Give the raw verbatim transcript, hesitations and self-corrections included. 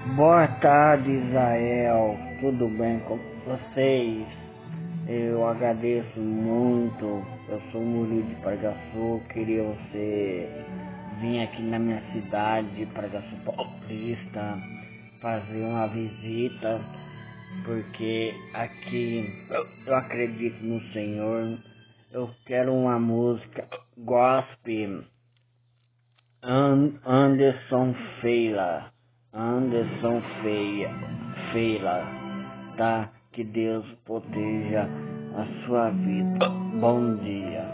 Boa tarde, Israel. Tudo bem com vocês? Eu agradeço muito. Eu sou Murilo de Paraguaçu. Queria você vir aqui na minha cidade, Paraguaçu Paulista, fazer uma visita, porque aqui eu, eu acredito no Senhor. Eu quero uma música gospel. An- Anderson Feila. Anderson Feia, Feila, tá? Que Deus proteja a sua vida. Bom dia.